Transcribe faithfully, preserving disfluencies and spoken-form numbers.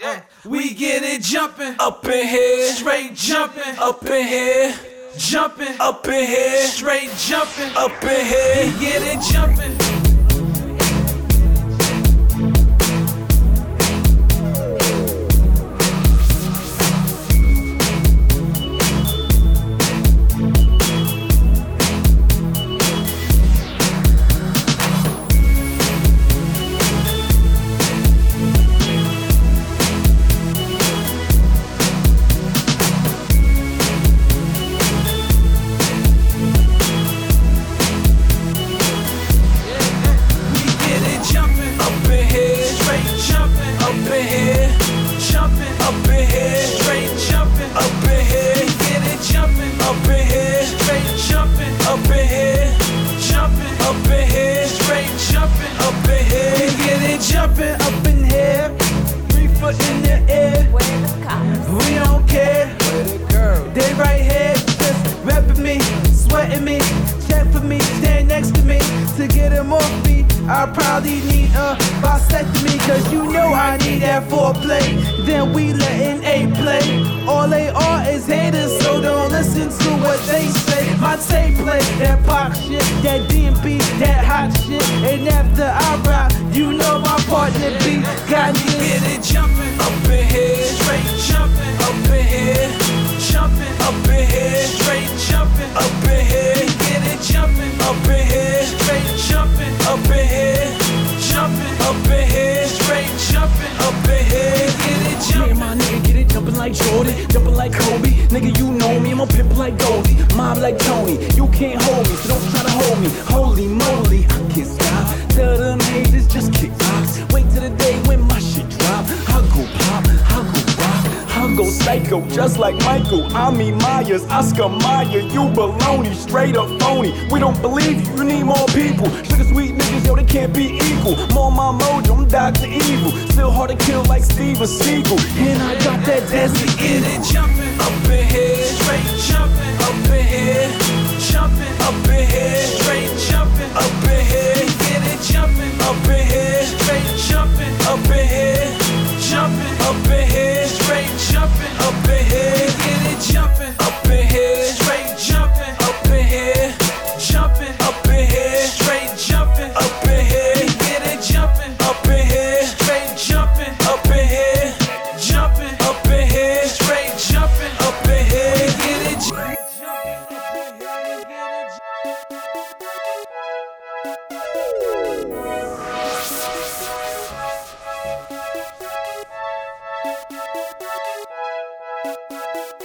Uh, we get it jumping up in here, straight jumping up in here, jumping up in here, straight jumping up in here. we get it jumping. Jumping up in here, three foot in the air. We don't care. They right here, just repping me, sweating me, check for me, stand next to me. To get them off me, I probably need a vasectomy, cause you know I need that foreplay. Then we letting A play. All they are is haters, so don't listen to what they say. My tape play that pop shit, that D and B, that hot shit. And after I rock, you know my partner be got me. Get it jumping Up in here, straight jumping up in here, jumping up in here, straight jumping up in here, get it jumping up in here, straight jumping up in here, jumping up in here, straight jumping up in here. get it Yeah, jumping. my nigga, get it jumping like Jordan, jumping like Kobe. Nigga, you know me, I'm a pimp like Goldie, mob like Tony. You can't hold me, so don't try to hold me. Holy moly, I can't stop. Tell them haters just kick rocks. Wait till the day when my shit drop. I'll go pop, I'll go rock, I'll go psycho, just like Michael. Ami Myers, Oscar Mayer, you baloney, straight up phony. We don't believe you, you need more people. Sugar sweet niggas, yo, they can't be equal. More my mojo, I'm Doctor Evil. Still hard to kill like Steven Seagal. And I got that Desert Get Eagle. it jumping Up in here, straight jumping up in here, jumping up in here, straight jumping up in here, get it jumping up in here, straight jumping up in here, jumping up in here, straight jumping up in here, get it jumping up in here, straight jumping up in here, jumping up in here, straight jumping up in here, get it jumping up in here, straight jumping up in here, jumping up in here, straight jumping up in here. get it jumping. Thank you.